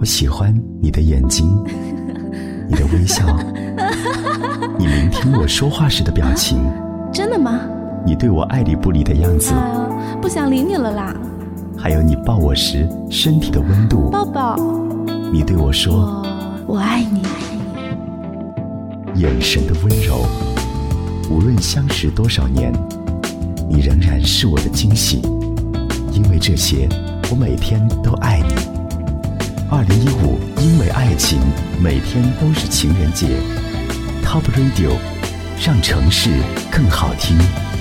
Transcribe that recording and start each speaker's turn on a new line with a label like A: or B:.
A: 我喜欢你的眼睛，你的微笑，你聆听我说话时的表情。
B: 真的吗？
A: 你对我爱理不理的样子，
B: 不想理你了啦。
A: 还有你抱我时身体的温度。
B: 抱抱。
A: 你对我说
B: 我爱你。
A: 眼神的温柔，无论相识多少年，你仍然是我的惊喜。因为这些，我每天都爱你。2015，因为爱情，每天都是情人节。Top Radio， 让城市更好听。